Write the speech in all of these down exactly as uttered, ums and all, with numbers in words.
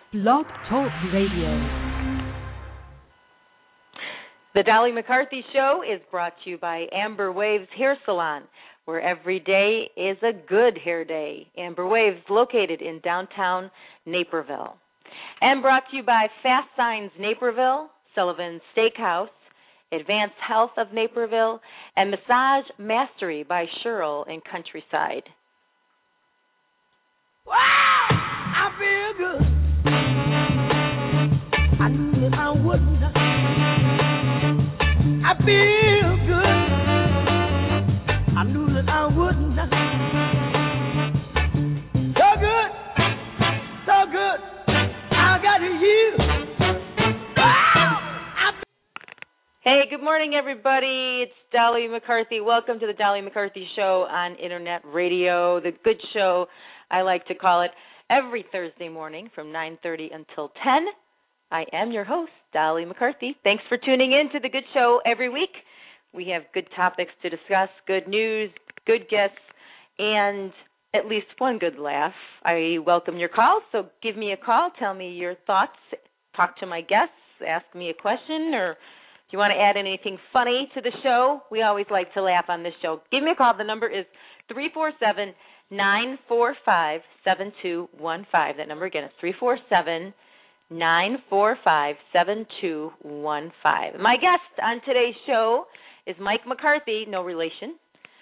Blog Talk Radio. The Dolly McCarthy Show is brought to you by Amber Waves Hair Salon, where every day is a good hair day. Amber Waves, located in downtown Naperville. And brought to you by Fast Signs Naperville, Sullivan's Steakhouse, Advanced Health of Naperville, and Massage Mastery by Cheryl in Countryside. Wow! I feel good. I knew that I wouldn't. I feel good. I knew that I wouldn't. So good, so good. I got you. Wow! Hey, good morning, everybody. It's Dolly McCarthy. Welcome to the Dolly McCarthy Show on Internet Radio, the good show, I like to call it, every Thursday morning from nine thirty until ten. I am your host, Dolly McCarthy. Thanks for tuning in to the good show every week. We have good topics to discuss, good news, good guests, and at least one good laugh. I welcome your calls, so give me a call. Tell me your thoughts. Talk to my guests. Ask me a question, or if you want to add anything funny to the show, we always like to laugh on this show. Give me a call. The number is three four seven, nine four five, seven two one five. That number again is three four seven, nine four five, seven two one five. My guest on today's show is Mike McCarthy, no relation.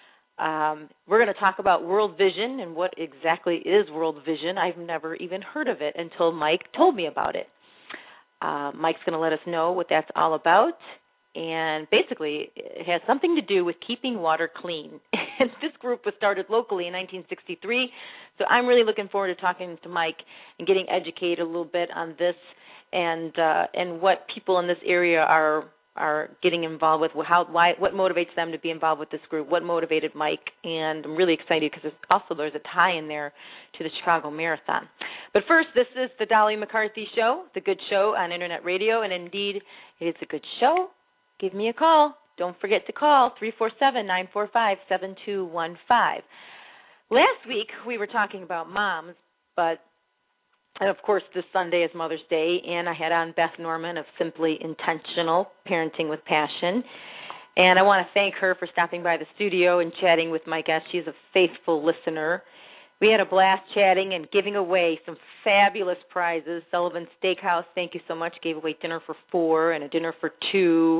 Um, we're going to talk about World Vision and what exactly is World Vision. I've never even heard of it until Mike told me about it. Uh, Mike's going to let us know what that's all about, and basically it has something to do with keeping water clean. And this group was started locally in nineteen sixty-three, so I'm really looking forward to talking to Mike and getting educated a little bit on this and uh, and what people in this area are are getting involved with, how why what motivates them to be involved with this group, what motivated Mike, and I'm really excited because also there's a tie in there to the Chicago Marathon. But first, this is the Dolly McCarthy Show, the good show on Internet Radio, and indeed it is a good show. Give me a call. Don't forget to call three four seven, nine four five, seven two one five. Last week we were talking about moms, but and of course this Sunday is Mother's Day, and I had on Beth Norman of Simply Intentional, Parenting with Passion. And I want to thank her for stopping by the studio and chatting with my guest. She's a faithful listener. We had a blast chatting and giving away some fabulous prizes. Sullivan's Steakhouse, thank you so much, gave away dinner for four and a dinner for two.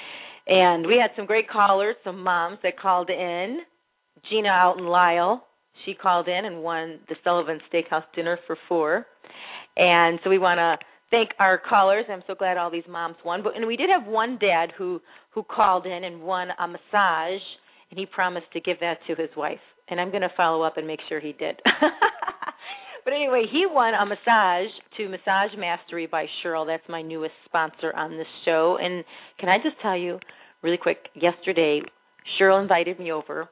And we had some great callers, some moms that called in. Gina out in Lyle, she called in and won the Sullivan Steakhouse dinner for four. And so we want to thank our callers. I'm so glad all these moms won. But and we did have one dad who, who called in and won a massage, and he promised to give that to his wife. And I'm going to follow up and make sure he did. But anyway, he won a massage to Massage Mastery by Cheryl. That's my newest sponsor on this show. And can I just tell you really quick, yesterday Cheryl invited me over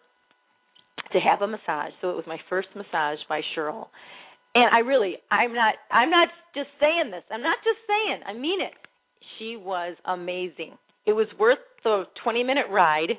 to have a massage. So it was my first massage by Cheryl. And I really, I'm not, I'm not just saying this. I'm not just saying. I mean it. She was amazing. It was worth the twenty-minute ride.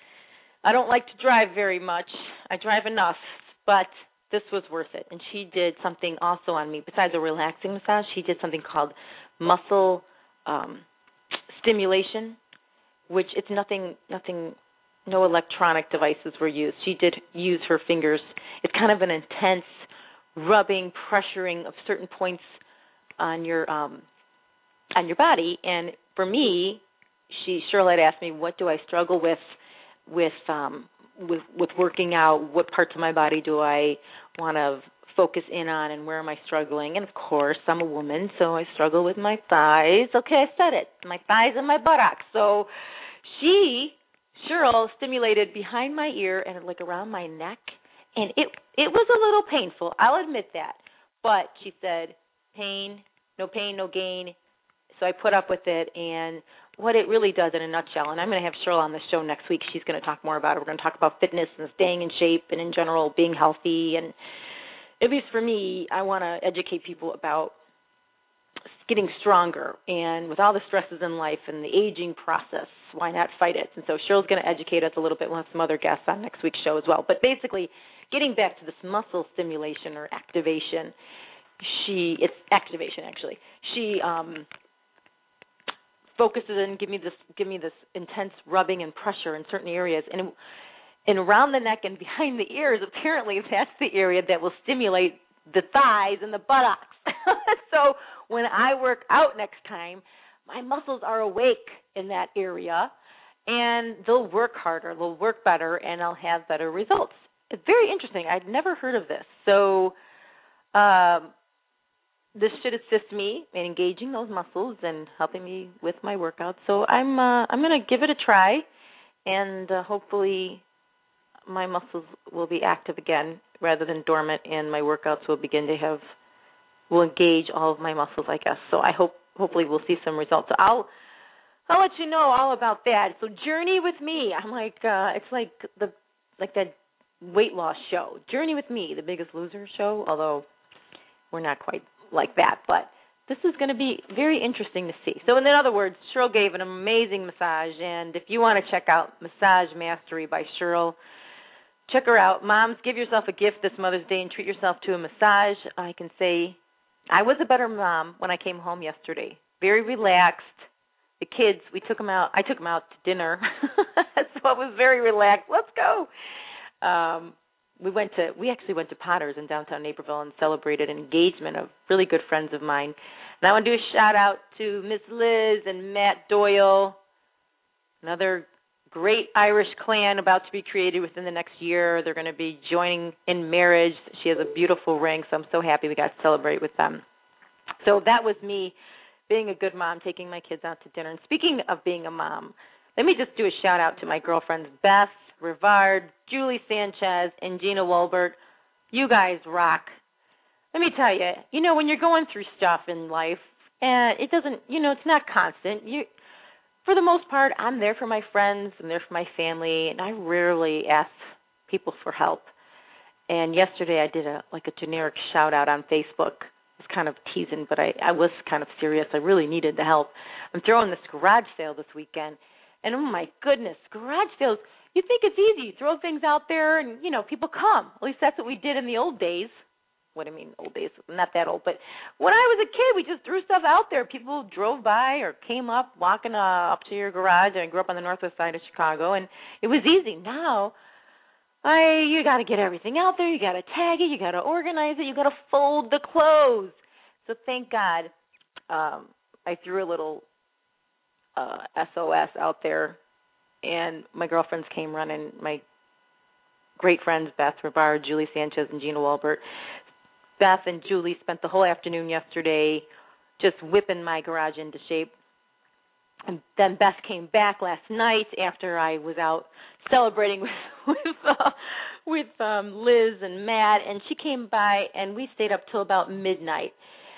I don't like to drive very much. I drive enough, but this was worth it. And she did something also on me. Besides a relaxing massage, she did something called muscle um, stimulation, which it's nothing, nothing, no electronic devices were used. She did use her fingers. It's kind of an intense rubbing, pressuring of certain points on your um, on your body. And for me, she Cheryl had asked me, what do I struggle with with um, with with working out? What parts of my body do I want to focus in on, and where am I struggling? And of course, I'm a woman, so I struggle with my thighs. Okay, I said it, my thighs and my buttocks. So she, Cheryl, stimulated behind my ear and like around my neck, and it it was a little painful. I'll admit that, but she said, pain, no pain, no gain. So I put up with it, and what it really does in a nutshell, and I'm going to have Cheryl on the show next week. She's going to talk more about it. We're going to talk about fitness and staying in shape and in general being healthy. And at least for me, I want to educate people about getting stronger. And with all the stresses in life and the aging process, why not fight it? And so Cheryl's going to educate us a little bit. We'll have some other guests on next week's show as well. But basically, getting back to this muscle stimulation or activation, she it's activation actually. She um, focuses and give me this give me this intense rubbing and pressure in certain areas, and and around the neck and behind the ears. Apparently, that's the area that will stimulate the thighs and the buttocks. So when I work out next time, my muscles are awake in that area, and they'll work harder, they'll work better, and I'll have better results. It's very interesting. I'd never heard of this. So um, this should assist me in engaging those muscles and helping me with my workouts. So I'm uh, I'm going to give it a try, and uh, hopefully my muscles will be active again rather than dormant, and my workouts will begin to have will engage all of my muscles, I guess. So I hope hopefully we'll see some results. So I'll I'll let you know all about that. So Journey with Me. I'm like uh, it's like the like that weight loss show, Journey with Me, the Biggest Loser show. Although we're not quite like that, but this is going to be very interesting to see. So in other words, Cheryl gave an amazing massage, and if you want to check out Massage Mastery by Cheryl, check her out. Moms, give yourself a gift this Mother's Day and treat yourself to a massage. I can say I was a better mom when I came home yesterday. Very relaxed. The kids, we took them out. I took them out to dinner, so it was very relaxed. Let's go. Um, we went to. We actually went to Potter's in downtown Naperville and celebrated an engagement of really good friends of mine. And I want to do a shout out to Miss Liz and Matt Doyle, another great Irish clan about to be created within the next year. They're going to be joining in marriage. She has a beautiful ring, so I'm so happy we got to celebrate with them. So that was me being a good mom, taking my kids out to dinner. And speaking of being a mom, let me just do a shout-out to my girlfriends Beth Rivard, Julie Sanchez, and Gina Wolbert. You guys rock. Let me tell you, you know, when you're going through stuff in life, and it doesn't, you know, it's not constant. You For the most part, I'm there for my friends, I'm there for my family, and I rarely ask people for help. And yesterday I did a like a generic shout-out on Facebook. It was kind of teasing, but I, I was kind of serious. I really needed the help. I'm throwing this garage sale this weekend, and oh my goodness, garage sales, you think it's easy. You throw things out there, and, you know, people come. At least that's what we did in the old days. What do I mean, old days? Not that old, but when I was a kid, we just threw stuff out there. People drove by or came up, walking uh, up to your garage. I grew up on the northwest side of Chicago, and it was easy. Now, I you got to get everything out there. You got to tag it. You got to organize it. You got to fold the clothes. So thank God, um, I threw a little uh, S O S out there, and my girlfriends came running. My great friends Beth Rivard, Julie Sanchez, and Gina Walbert. Beth and Julie spent the whole afternoon yesterday just whipping my garage into shape. And then Beth came back last night after I was out celebrating with with, uh, with um, Liz and Matt, and she came by, and we stayed up till about midnight.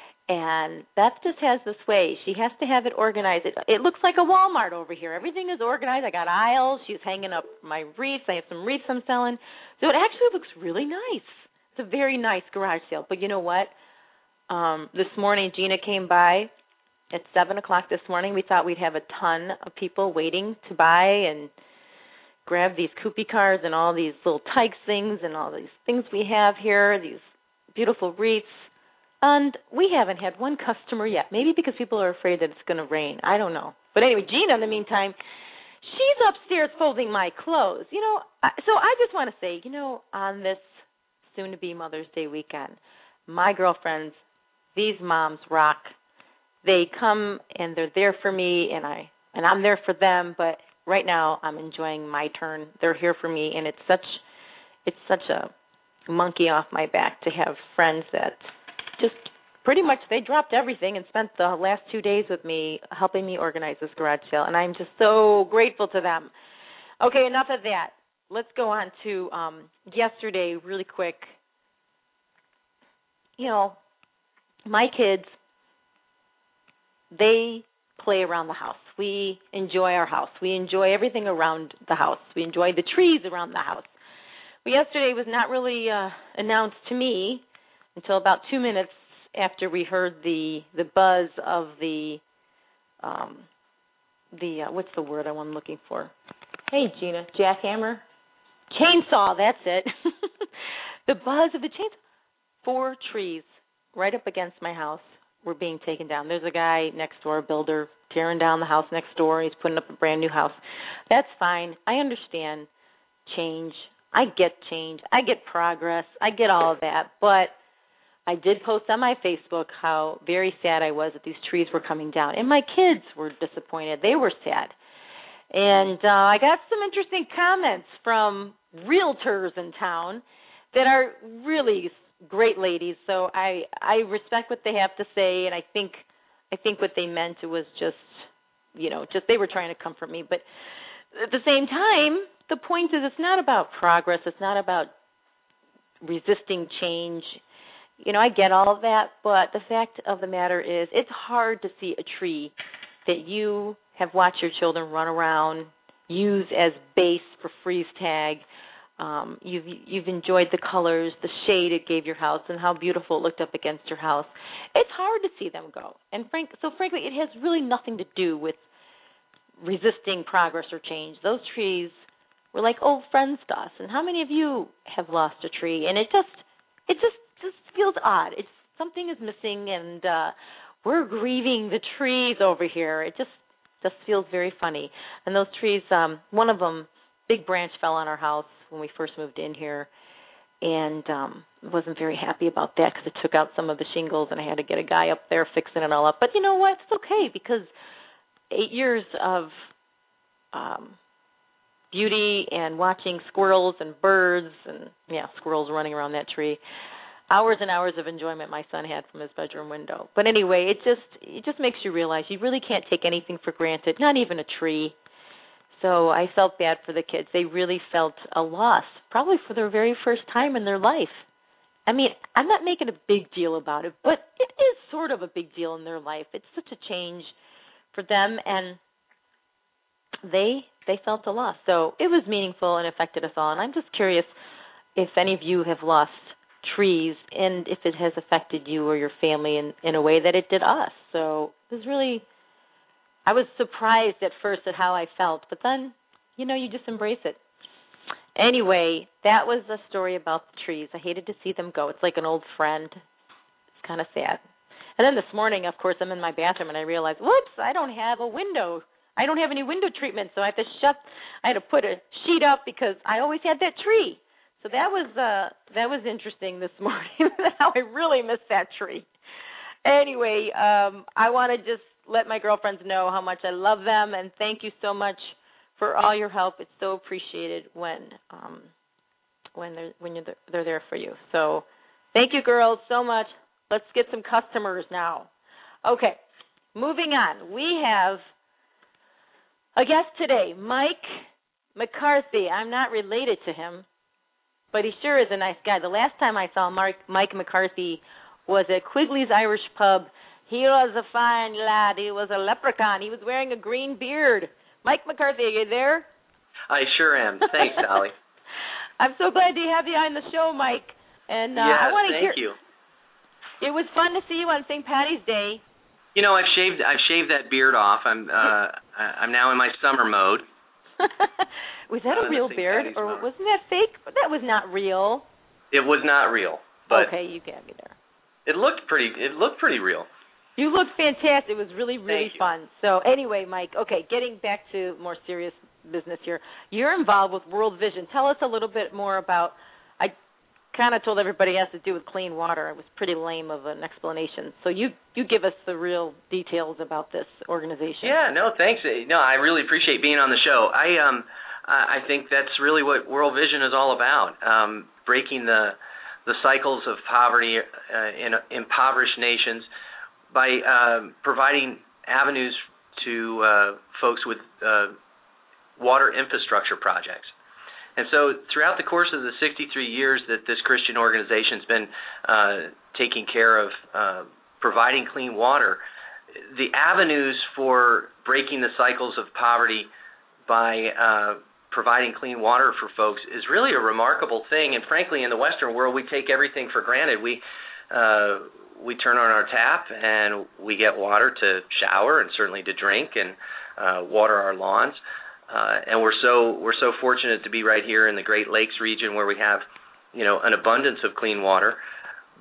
And Beth just has this way. She has to have it organized. It, it looks like a Walmart over here. Everything is organized. I got aisles. She's hanging up my wreaths. I have some wreaths I'm selling. So it actually looks really nice. It's a very nice garage sale. But you know what? Um, this morning, Gina came by at seven o'clock this morning. We thought we'd have a ton of people waiting to buy and grab these Koopy cars and all these little Tykes things and all these things we have here, these beautiful wreaths. And we haven't had one customer yet, maybe because people are afraid that it's going to rain. I don't know. But anyway, Gina, in the meantime, she's upstairs folding my clothes. You know, so I just want to say, you know, on this soon-to-be Mother's Day weekend, my girlfriends, these moms rock. They come and they're there for me, and I and I'm there for them. But right now, I'm enjoying my turn. They're here for me, and it's such it's such a monkey off my back to have friends that just pretty much they dropped everything and spent the last two days with me helping me organize this garage sale, and I'm just so grateful to them. Okay, enough of that. Let's go on to um, yesterday really quick. You know, my kids, they play around the house. We enjoy our house. We enjoy everything around the house. We enjoy the trees around the house. But yesterday was not really uh, announced to me until about two minutes after we heard the the buzz of the um, the uh, what's the word I'm looking for? Hey, Gina, jackhammer, chainsaw. That's it. The buzz of the chainsaw. Four trees right up against my house were being taken down. There's a guy next door, a builder, tearing down the house next door. He's putting up a brand new house. That's fine. I understand change. I get change. I get progress. I get all of that. But I did post on my Facebook how very sad I was that these trees were coming down. And my kids were disappointed. They were sad. And uh, I got some interesting comments from realtors in town that are really great ladies. So I I respect what they have to say, and I think I think what they meant it was just, you know, just they were trying to comfort me. But at the same time, the point is it's not about progress. It's not about resisting change. You know, I get all of that, but the fact of the matter is it's hard to see a tree that you have watched your children run around, use as base for freeze tag. Um, you've you've enjoyed the colors, the shade it gave your house, and how beautiful it looked up against your house. It's hard to see them go. And frank, so frankly, it has really nothing to do with resisting progress or change. Those trees were like old friends to us. And how many of you have lost a tree? And it just it just, just feels odd. It's something is missing, and uh, we're grieving the trees over here. It just just feels very funny. And those trees, um, one of them, big branch fell on our house when we first moved in here, and um, wasn't very happy about that because it took out some of the shingles, and I had to get a guy up there fixing it all up. But you know what? It's okay, because eight years of um, beauty and watching squirrels and birds and, yeah, squirrels running around that tree, hours and hours of enjoyment my son had from his bedroom window. But anyway, it just it just makes you realize you really can't take anything for granted, not even a tree. So I felt bad for the kids. They really felt a loss, probably for their very first time in their life. I mean, I'm not making a big deal about it, but it is sort of a big deal in their life. It's such a change for them, and they they felt a loss. So it was meaningful and affected us all. And I'm just curious if any of you have lost trees and if it has affected you or your family in, in a way that it did us. So it was really... I was surprised at first at how I felt, but then, you know, you just embrace it. Anyway, that was a story about the trees. I hated to see them go. It's like an old friend. It's kind of sad. And then this morning, of course, I'm in my bathroom, and I realized, whoops, I don't have a window. I don't have any window treatment, so I have to shut, I had to put a sheet up because I always had that tree. So that was uh, that was interesting this morning, how I really missed that tree. Anyway, um, I want to just let my girlfriends know how much I love them, and thank you so much for all your help. It's so appreciated when um, when they're when you're they're there for you. So thank you, girls, so much. Let's get some customers now. Okay, moving on. We have a guest today, Mike McCarthy. I'm not related to him, but he sure is a nice guy. The last time I saw Mark, Mike McCarthy was at Quigley's Irish Pub. He was a fine lad. He was a leprechaun. He was wearing a green beard. Mike McCarthy, are you there? I sure am. Thanks, Dolly. I'm so glad to have you on the show, Mike. And uh, yes, I want to thank hear. you. It was fun to see you on Saint Patty's Day. You know, I've shaved. I've shaved that beard off. I'm. Uh, I'm now in my summer mode. Was that a real beard, or mode. Wasn't that fake? That was not real. It was not real. But okay, you got me there. It looked pretty. It looked pretty real. You looked fantastic. It was really, really Thank fun. You. So anyway, Mike, okay, getting back to more serious business here. You're involved with World Vision. Tell us a little bit more about, I kind of told everybody it has to do with clean water. It was pretty lame of an explanation. So you, you give us the real details about this organization. Yeah, no, thanks. No, I really appreciate being on the show. I um, I think that's really what World Vision is all about, um, breaking the, the cycles of poverty uh, in impoverished nations, by uh, providing avenues to uh, folks with uh, water infrastructure projects. And so throughout the course of the sixty-three years that this Christian organization's been uh, taking care of uh, providing clean water, the avenues for breaking the cycles of poverty by uh, providing clean water for folks is really a remarkable thing. And frankly, in the Western world, we take everything for granted. We uh, We turn on our tap and we get water to shower and certainly to drink and uh, water our lawns. Uh, and we're so we're so fortunate to be right here in the Great Lakes region where we have, you know, an abundance of clean water.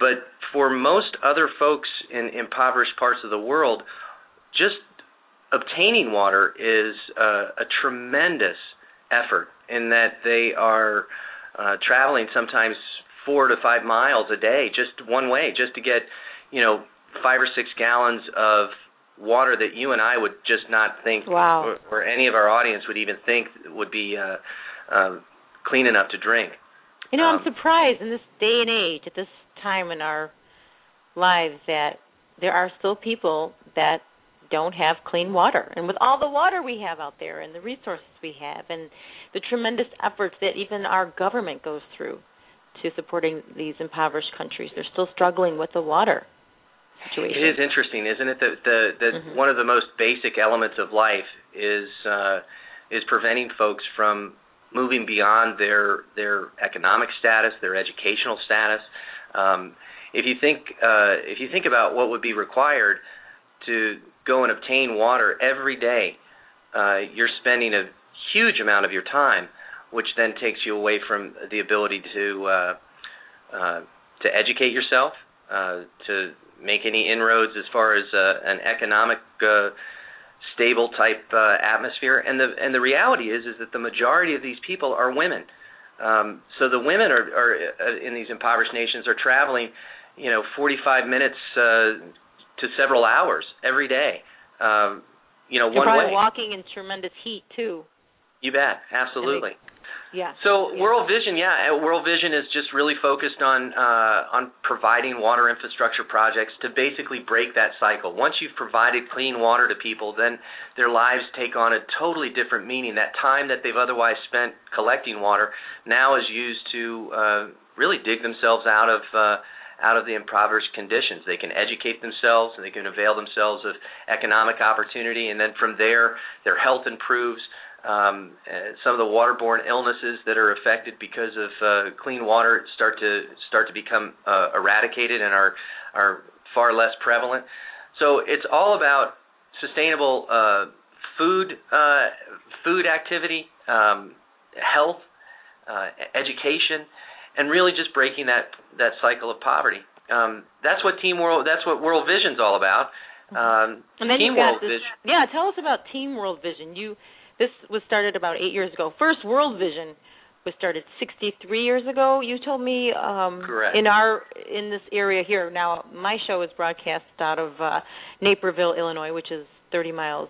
But for most other folks in impoverished parts of the world, just obtaining water is uh, a tremendous effort in that they are uh, traveling sometimes four to five miles a day just one way, just to get, you know, five or six gallons of water that you and I would just not think, wow. or, or any of our audience would even think would be uh, uh, clean enough to drink. You know, um, I'm surprised in this day and age, at this time in our lives, that there are still people that don't have clean water. And with all the water we have out there and the resources we have and the tremendous efforts that even our government goes through to supporting these impoverished countries, they're still struggling with the water situation. It is interesting, isn't it, that the, the, mm-hmm. one of the most basic elements of life is uh, is preventing folks from moving beyond their their economic status, their educational status. Um, if you think uh, if you think about what would be required to go and obtain water every day, uh, you're spending a huge amount of your time, which then takes you away from the ability to uh, uh, to educate yourself, uh, to make any inroads as far as uh, an economic uh, stable type uh, atmosphere. And the and the reality is is that the majority of these people are women. Um, so the women are, are uh, in these impoverished nations are traveling, you know, forty-five minutes uh, to several hours every day. Um, you know, You're one probably way. walking in tremendous heat too. You bet, absolutely. Yeah. So yeah. World Vision, yeah, World Vision is just really focused on uh, on providing water infrastructure projects to basically break that cycle. Once you've provided clean water to people, then their lives take on a totally different meaning. That time that they've otherwise spent collecting water now is used to uh, really dig themselves out of uh, out of the impoverished conditions. They can educate themselves, and they can avail themselves of economic opportunity, and then from there, their health improves. Um, some of the waterborne illnesses that are affected because of uh, clean water start to start to become uh, eradicated and are are far less prevalent. So it's all about sustainable uh, food uh, food activity, um, health, uh, education, and really just breaking that, that cycle of poverty. Um, that's what Team World that's what World Vision's all about. Um, and then Team you've got World this, Vision. Yeah, tell us about Team World Vision. You This was started about eight years ago. First World Vision was started sixty-three years ago. You told me um, Correct. in our in this area here. Now, my show is broadcast out of uh, Naperville, Illinois, which is thirty miles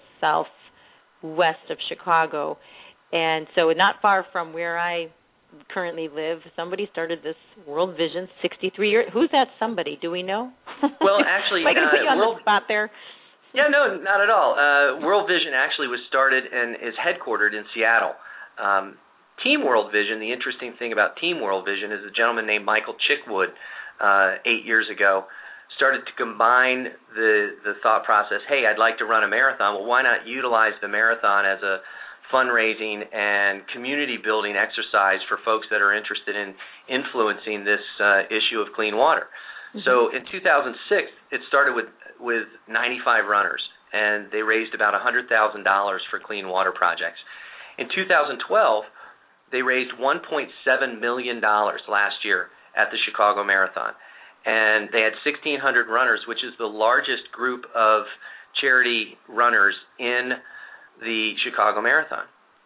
southwest of Chicago, and so not far from where I currently live. Somebody started this World Vision sixty-three years. Who's that somebody? Do we know? Well, actually, am I going to uh, put you on World, the spot there? Yeah, no, not at all. Uh, World Vision actually was started and is headquartered in Seattle. Um, Team World Vision, the interesting thing about Team World Vision is a gentleman named Michael Chickwood uh, eight years ago started to combine the, the thought process, hey, I'd like to run a marathon. Well, why not utilize the marathon as a fundraising and community building exercise for folks that are interested in influencing this uh, issue of clean water? Mm-hmm. So in two thousand six, it started with, with ninety-five runners, and they raised about one hundred thousand dollars for clean water projects. In two thousand twelve, they raised one point seven million dollars last year at the Chicago Marathon, and they had sixteen hundred runners, which is the largest group of charity runners in the Chicago Marathon.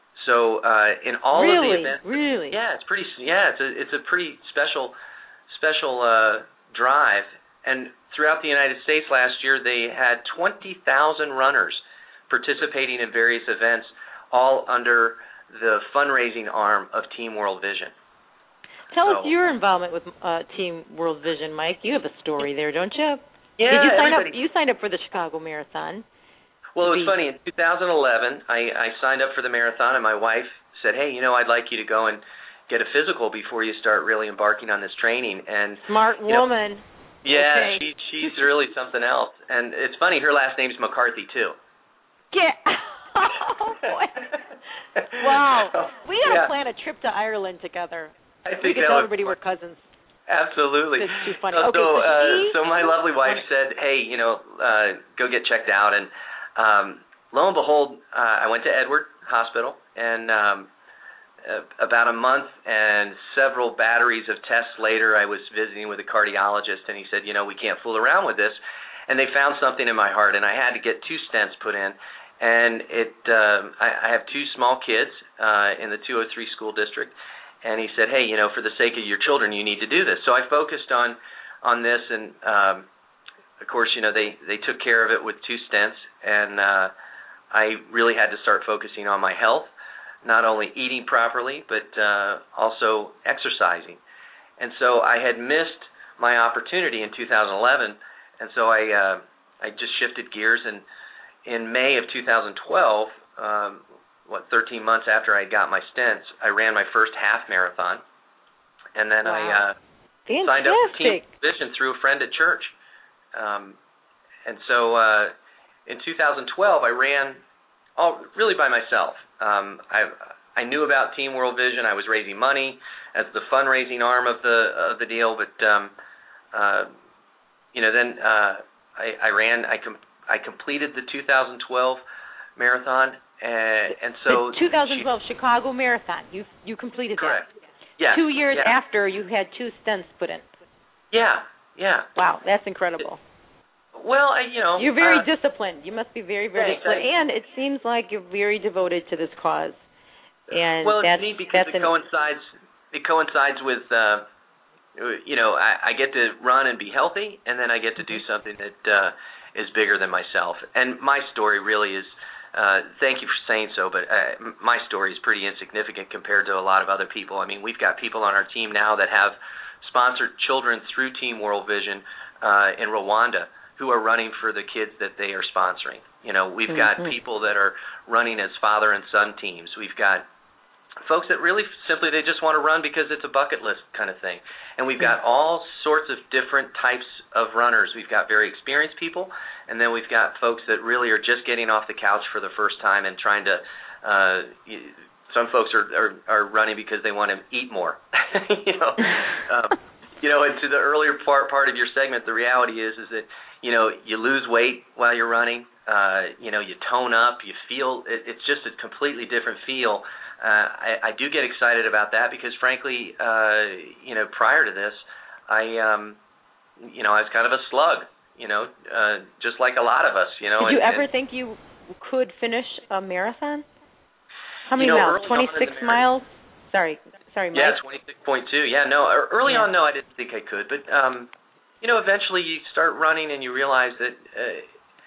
So uh, in all really? of the events, really, yeah, it's pretty, yeah, it's a it's a pretty special special. Uh, drive, and throughout the United States last year they had twenty thousand runners participating in various events, all under the fundraising arm of Team World Vision. Tell so, us your involvement with uh, Team World Vision, Mike. You have a story there, don't you? Yeah, Did you sign everybody... up? You signed up for the Chicago Marathon. Well, it was funny. In two thousand eleven, I, I signed up for the marathon, and my wife said, hey, you know, I'd like you to go and get a physical before you start really embarking on this training. And smart woman. Know, yeah, okay. she she's really something else. And it's funny, her last name's McCarthy too. Get oh boy. Wow. We gotta yeah. plan a trip to Ireland together. I think we could that tell would, everybody we're cousins. Absolutely. It's too funny. So, okay, so, so, uh, she... so my lovely wife said, hey, you know, uh, go get checked out. And um, lo and behold, uh, I went to Edward Hospital, and um, uh, about a month and several batteries of tests later, I was visiting with a cardiologist, and he said, you know, we can't fool around with this. And they found something in my heart, and I had to get two stents put in. And it, uh, I, I have two small kids uh, in the two oh three school district, and he said, hey, you know, for the sake of your children, you need to do this. So I focused on on this, and um, of course, you know, they, they took care of it with two stents, and uh, I really had to start focusing on my health, not only eating properly, but uh, also exercising. And so I had missed my opportunity in two thousand eleven, and so I uh, I just shifted gears, and in May of two thousand twelve, um, what, thirteen months after I got my stents, I ran my first half marathon, and then wow. I uh, signed up for Team Vision through a friend at church. Um, and so uh, in two thousand twelve, I ran all really by myself. Um, I I knew about Team World Vision. I was raising money as the fundraising arm of the of the deal, but um, uh, you know, then uh, I, I ran. I com- I completed the two thousand twelve marathon, and, and so the two thousand twelve she, Chicago Marathon. You you completed correct. that. Yeah. Two years yeah. after you had two stents put in. Yeah. Yeah. Wow, that's incredible. Well, I, you know, you're very uh, disciplined. You must be very, very disciplined, and it seems like you're very devoted to this cause. And well, that's, it's neat because that's it coincides. It coincides with, uh, you know, I, I get to run and be healthy, and then I get to do something that uh, is bigger than myself. And my story really is. Uh, thank you for saying so, but uh, my story is pretty insignificant compared to a lot of other people. I mean, we've got people on our team now that have sponsored children through Team World Vision uh, in Rwanda who are running for the kids that they are sponsoring. You know, we've got mm-hmm. people that are running as father and son teams. We've got folks that really simply they just want to run because it's a bucket list kind of thing. And we've got all sorts of different types of runners. We've got very experienced people, and then we've got folks that really are just getting off the couch for the first time and trying to uh, some folks are, are, are running because they want to eat more. you know, um, you know, and to the earlier part part of your segment, the reality is is that you know you lose weight while you're running. Uh, you know, you tone up. You feel it, it's just a completely different feel. Uh, I, I do get excited about that because, frankly, uh, you know, prior to this, I, um, you know, I was kind of a slug. You know, uh, just like a lot of us. You know. Did you and, ever and, think you could finish a marathon? How many you know, miles? twenty-six miles? Sorry, sorry, Mike. Yeah, twenty-six point two. Yeah, no, early yeah. on, no, I didn't think I could. But, um, you know, eventually you start running and you realize that, uh,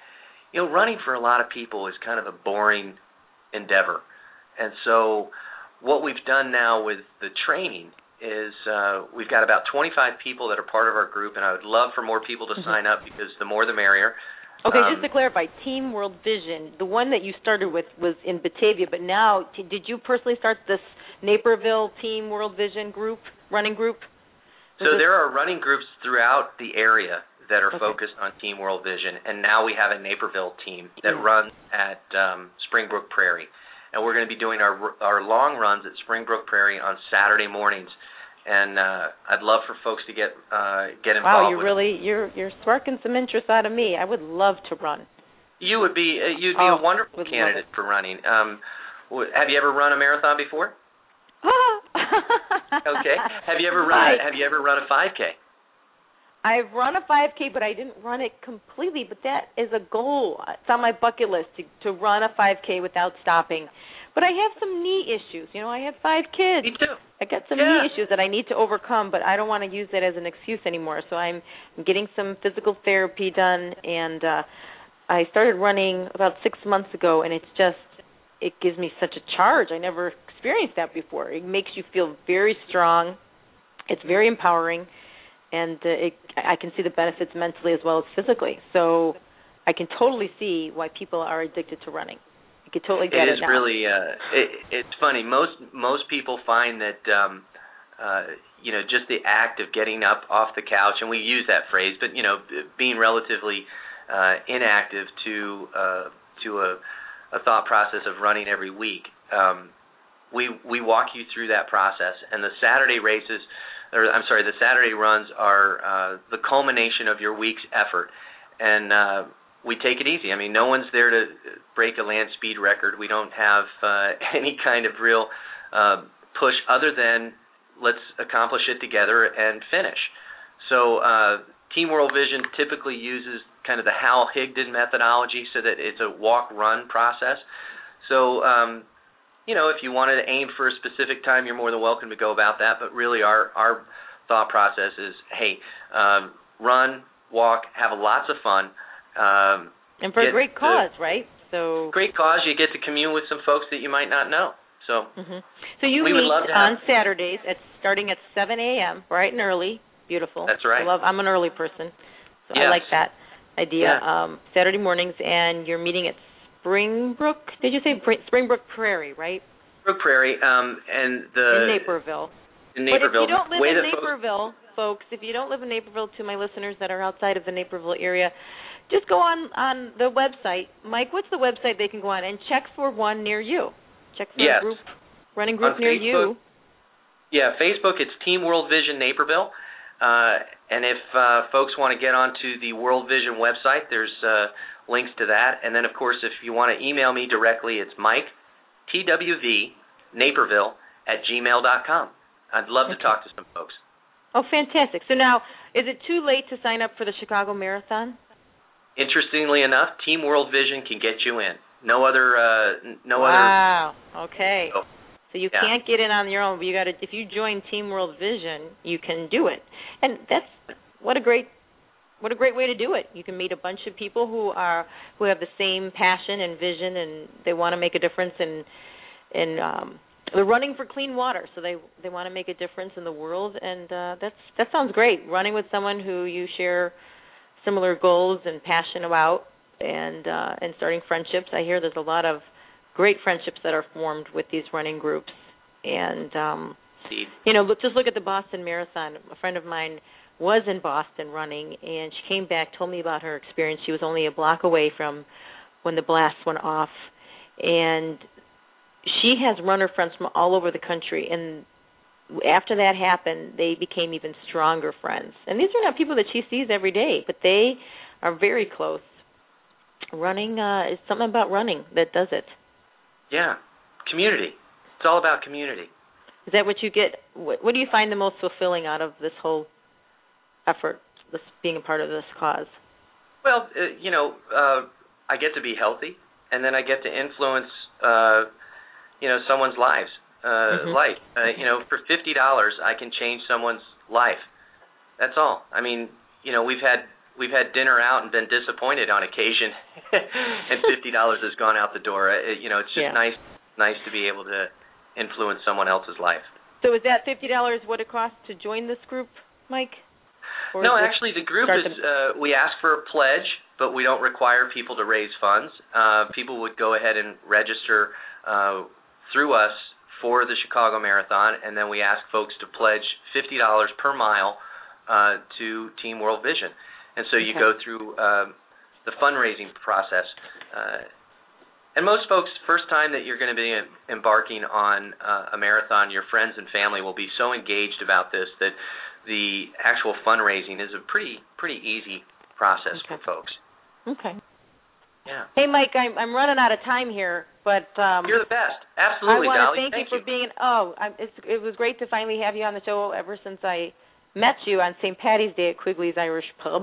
you know, running for a lot of people is kind of a boring endeavor. And so what we've done now with the training is uh, we've got about twenty-five people that are part of our group, and I would love for more people to mm-hmm. sign up because the more the merrier. Okay, um, just to clarify, Team World Vision, the one that you started with was in Batavia, but now t- did you personally start this Naperville Team World Vision group, running group? Was so this... there are running groups throughout the area that are okay. focused on Team World Vision, and now we have a Naperville team that yeah. runs at um, Springbrook Prairie. And we're going to be doing our our long runs at Springbrook Prairie on Saturday mornings, and uh, I'd love for folks to get uh, get involved. Wow, you're with really them. you're you're sparking some interest out of me. I would love to run. You would be uh, you'd be oh, a wonderful candidate for running. Um, w- have you ever run a marathon before? Okay. Have you ever run? A, have you ever run a five K? I've run a five K, but I didn't run it completely. But that is a goal. It's on my bucket list to, to run a five K without stopping. But I have some knee issues. You know, I have five kids. Me too. I got some yeah. knee issues that I need to overcome, but I don't want to use that as an excuse anymore. So I'm getting some physical therapy done, and uh, I started running about six months ago, and it's just, it gives me such a charge. I never experienced that before. It makes you feel very strong. It's very empowering. And uh, it, I can see the benefits mentally as well as physically. So I can totally see why people are addicted to running. I can totally get it, it is now. really, uh, it, it's funny. Most most people find that, um, uh, you know, just the act of getting up off the couch, and we use that phrase, but, you know, being relatively uh, inactive to uh, to a, a thought process of running every week, um, we we walk you through that process. And the Saturday races, or I'm sorry, the Saturday runs are uh, the culmination of your week's effort, and uh, we take it easy. I mean, no one's there to break a land speed record. We don't have uh, any kind of real uh, push other than let's accomplish it together and finish. So uh, Team World Vision typically uses kind of the Hal Higdon methodology so that it's a walk-run process. So, um, you know, if you wanted to aim for a specific time, you're more than welcome to go about that. But really our, our thought process is, hey, um, run, walk, have lots of fun. Um, and for a great cause, the, right? So great cause. You get to commune with some folks that you might not know. So, mm-hmm. so you we meet would love to on have, Saturdays at starting at seven a.m., bright and early. Beautiful. That's right. I love. I'm an early person, so yes. I like that idea. Yeah. Um, Saturday mornings, and you're meeting at Springbrook. Did you say Springbrook Prairie, right? Springbrook Prairie, um, and the in Naperville. In Naperville. But if you don't live in Naperville, folks, if you don't live in Naperville, to my listeners that are outside of the Naperville area, just go on on the website. Mike, what's the website they can go on and check for one near you? Check for yes. a group, running group on near Facebook, you. Yeah, Facebook. It's Team World Vision Naperville. Uh, and if uh, folks want to get onto the World Vision website, there's uh, links to that. And then, of course, if you want to email me directly, it's Mike, T W V, Naperville, at gmail dot com. I'd love okay. to talk to some folks. Oh, fantastic. So now, is it too late to sign up for the Chicago Marathon? Interestingly enough, Team World Vision can get you in. No other, uh, no wow. other. Wow. Okay. Oh. So you yeah. can't get in on your own, but you got to. If you join Team World Vision, you can do it, and that's what a great, what a great way to do it. You can meet a bunch of people who are who have the same passion and vision, and they want to make a difference in, in um, they're running for clean water, so they they want to make a difference in the world, and uh, that's that sounds great. Running with someone who you share similar goals and passion about, and uh, and starting friendships. I hear there's a lot of great friendships that are formed with these running groups. And, um, you know, look, just look at the Boston Marathon. A friend of mine was in Boston running, and she came back, told me about her experience. She was only a block away from when the blast went off. And she has runner friends from all over the country. And after that happened, they became even stronger friends. And these are not people that she sees every day, but they are very close. Running uh, is something about running that does it. Yeah, community. It's all about community. Is that what you get? What, what do you find the most fulfilling out of this whole effort, this being a part of this cause? Well, uh, you know, uh, I get to be healthy, and then I get to influence, uh, you know, someone's lives. Uh, mm-hmm. Life. Uh, you know, for fifty dollars, I can change someone's life. That's all. I mean, you know, we've had we've had dinner out and been disappointed on occasion, and fifty dollars has gone out the door. It, you know, it's just yeah. nice nice to be able to influence someone else's life. So is that fifty dollars what it costs to join this group, Mike? Or no, actually, the group is, uh, we ask for a pledge, but we don't require people to raise funds. Uh, people would go ahead and register uh, through us for the Chicago Marathon, and then we ask folks to pledge fifty dollars per mile uh, to Team World Vision. And so you okay. go through uh, the fundraising process. Uh, and most folks, first time that you're going to be embarking on uh, a marathon, your friends and family will be so engaged about this that the actual fundraising is a pretty pretty easy process okay. for folks. Okay. Yeah. Hey, Mike, I'm I'm running out of time here, but um, you're the best. Absolutely, I want to Dolly. thank, thank you for you. being. Oh, I, it's, it was great to finally have you on the show. Ever since I met you on Saint Patty's Day at Quigley's Irish Pub,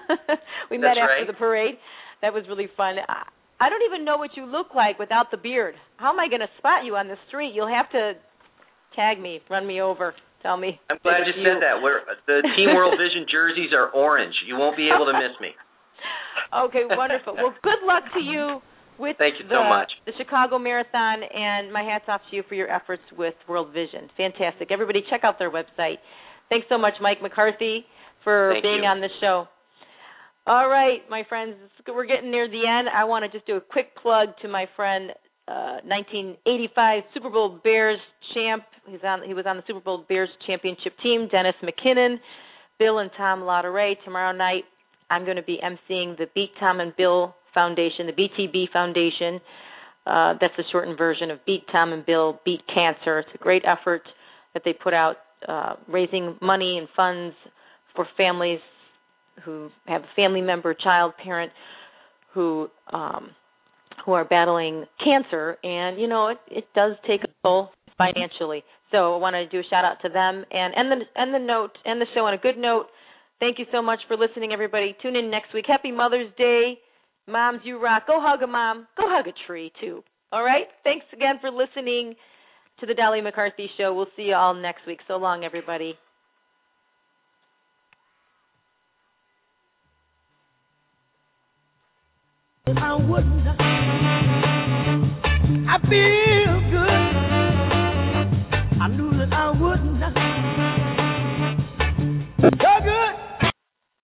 we met That's after right. the parade. That was really fun. I, I don't even know what you look like without the beard. How am I going to spot you on the street? You'll have to tag me, run me over, tell me. I'm glad you said that. We're, the Team World Vision jerseys are orange. You won't be able to miss me. Okay, wonderful. Well, good luck to you with Thank you the, so much. the Chicago Marathon, and my hat's off to you for your efforts with World Vision. Fantastic. Everybody check out their website. Thanks so much, Mike McCarthy, for Thank being you. on the show. All right, my friends, we're getting near the end. I want to just do a quick plug to my friend, uh, nineteen eighty-five Super Bowl Bears champ. He's on, he was on the Super Bowl Bears championship team, Dennis McKinnon, Bill and Tom Lauderay. Tomorrow night, I'm going to be emceeing the Beat Tom and Bill Foundation, the B T B Foundation. Uh, that's the shortened version of Beat Tom and Bill Beat Cancer. It's a great effort that they put out, uh, raising money and funds for families who have a family member, child, parent who um, who are battling cancer. And, you know, it, it does take a toll. financially. So I want to do a shout out to them and end the end the note end the show on a good note. Thank you so much for listening, everybody. Tune in next week. Happy Mother's Day. Moms, you rock. Go hug a mom. Go hug a tree, too. All right? Thanks again for listening to the Dolly McCarthy Show. We'll see you all next week. So long, everybody. I wouldn't. I feel